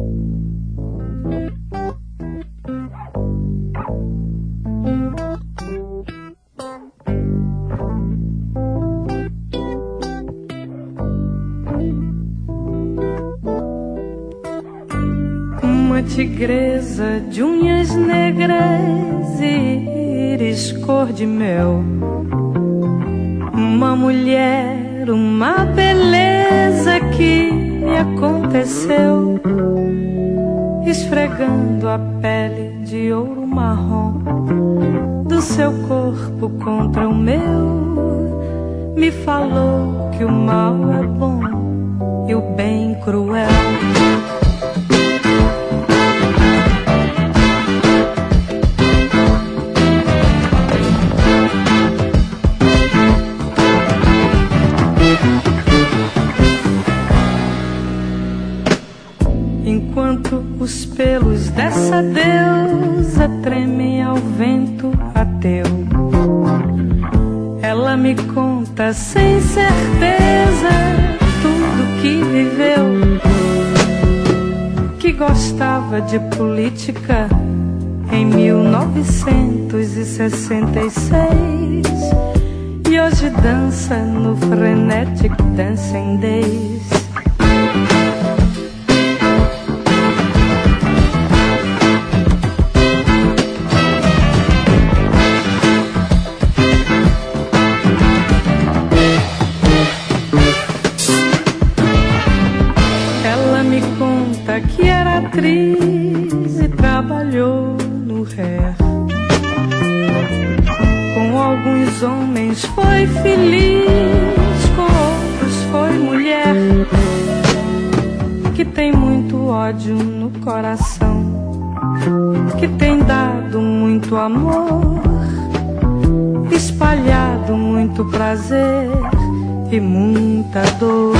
Uma tigresa de unhas negras e íris cor de mel, uma mulher, uma beleza que me aconteceu, esfregando a pele de ouro marrom do seu corpo contra o meu, me falou que o mal é bom e o bem cruel. Enquanto os pelos dessa deusa tremem ao vento ateu, ela me conta sem certeza tudo que viveu, que gostava de política em 1966 e hoje dança no Frenetic Dancing Days. Que era atriz e trabalhou no Hair. Com alguns homens foi feliz, com outros foi mulher. Que tem muito ódio no coração, que tem dado muito amor, espalhado muito prazer e muita dor.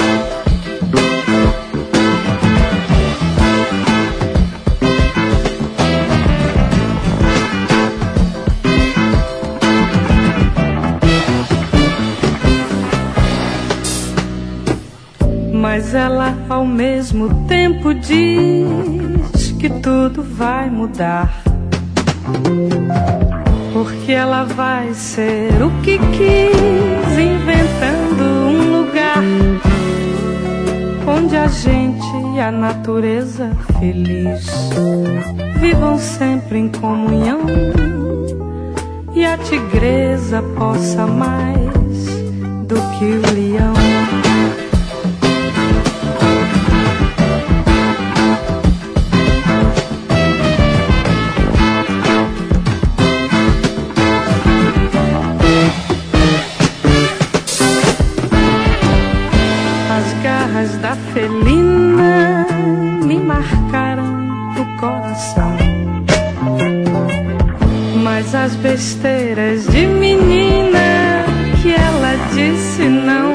Mas ela ao mesmo tempo diz que tudo vai mudar, porque ela vai ser o que quis, inventando um lugar onde a gente e a natureza feliz vivam sempre em comunhão, e a tigresa possa mais do que o leão. Da felina me marcaram o coração, mas as besteiras de menina que ela disse não,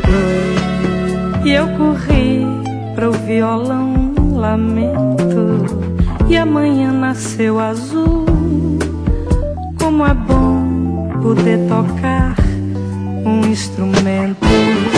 e eu corri pro violão lamento, e amanhã nasceu azul. Como é bom poder tocar um instrumento.